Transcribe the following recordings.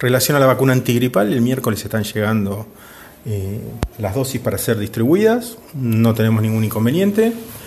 relación a la vacuna antigripal, el miércoles están llegando las dosis para ser distribuidas, no tenemos ningún inconveniente.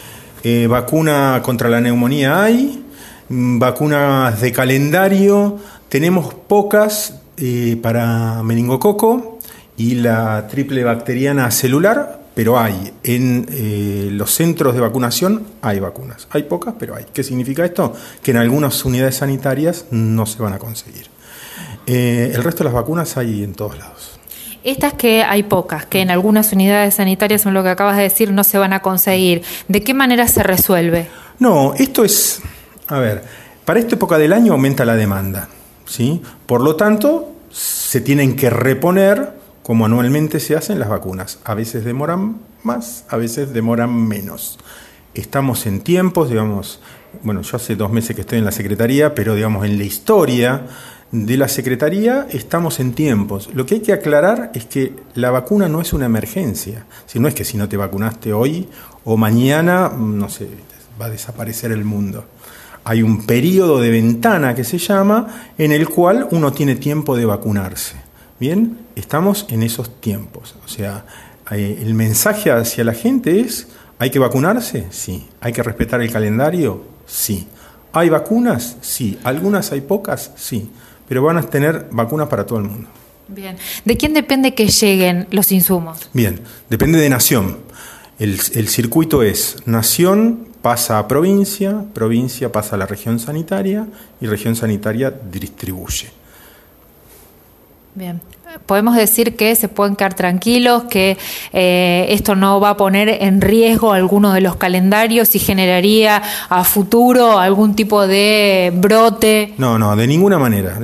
Vacuna contra la neumonía hay, vacunas de calendario, tenemos pocas para meningococo y la triple bacteriana celular, pero hay. En los centros de vacunación hay vacunas. Hay pocas, pero hay. ¿Qué significa esto? Que en algunas unidades sanitarias no se van a conseguir. El resto de las vacunas hay en todos lados. Estas que hay pocas, que en algunas unidades sanitarias, son lo que acabas de decir, no se van a conseguir. ¿De qué manera se resuelve? No, esto es... A ver, para esta época del año aumenta la demanda, ¿sí? Por lo tanto, se tienen que reponer, como anualmente se hacen las vacunas. A veces demoran más, a veces demoran menos. Estamos en tiempos, digamos... Bueno, yo hace 2 meses que estoy en la Secretaría, pero digamos en la historia de la Secretaría estamos en tiempos. Lo que hay que aclarar es que la vacuna no es una emergencia. Si no es que si no te vacunaste hoy o mañana, no sé, va a desaparecer el mundo. Hay un periodo de ventana que se llama en el cual uno tiene tiempo de vacunarse. Bien, estamos en esos tiempos. O sea, el mensaje hacia la gente es: ¿hay que vacunarse? Sí. ¿Hay que respetar el calendario? Sí. ¿Hay vacunas? Sí. ¿Algunas hay pocas? Sí. Pero van a tener vacunas para todo el mundo. Bien. ¿De quién depende que lleguen los insumos? Bien, depende de nación. El circuito es: nación pasa a provincia, provincia pasa a la región sanitaria y región sanitaria distribuye. Bien. Podemos decir que se pueden quedar tranquilos, que esto no va a poner en riesgo alguno de los calendarios y generaría a futuro algún tipo de brote. No, de ninguna manera,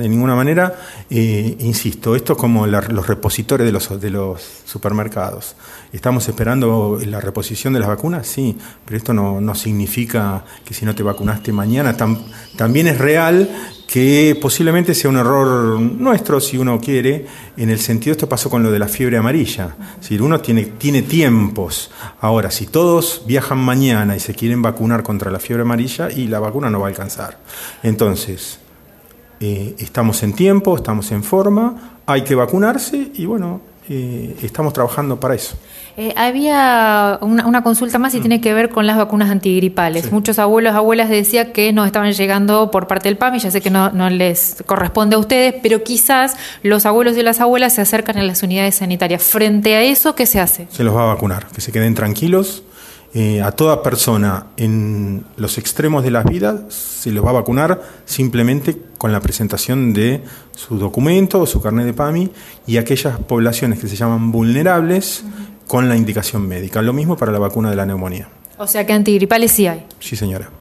insisto, esto es como los repositorios de los supermercados. ¿Estamos esperando la reposición de las vacunas? Sí, pero esto no significa que si no te vacunaste mañana, también es real que posiblemente sea un error nuestro, si uno quiere, en el sentido, esto pasó con lo de la fiebre amarilla. Si uno tiene tiempos. Ahora, si todos viajan mañana y se quieren vacunar contra la fiebre amarilla, y la vacuna no va a alcanzar. Entonces, estamos en tiempo, estamos en forma, hay que vacunarse y bueno, estamos trabajando para eso. Había una consulta más y tiene que ver con las vacunas antigripales. Sí. Muchos abuelos, abuelas decían que no estaban llegando por parte del PAMI. Ya sé que no les corresponde a ustedes, pero quizás los abuelos y las abuelas se acercan a las unidades sanitarias. Frente a eso, ¿qué se hace? Se los va a vacunar, que se queden tranquilos. A toda persona en los extremos de las vidas se los va a vacunar simplemente con la presentación de su documento o su carnet de PAMI, y aquellas poblaciones que se llaman vulnerables con la indicación médica. Lo mismo para la vacuna de la neumonía. O sea que antigripales sí hay. Sí, señora.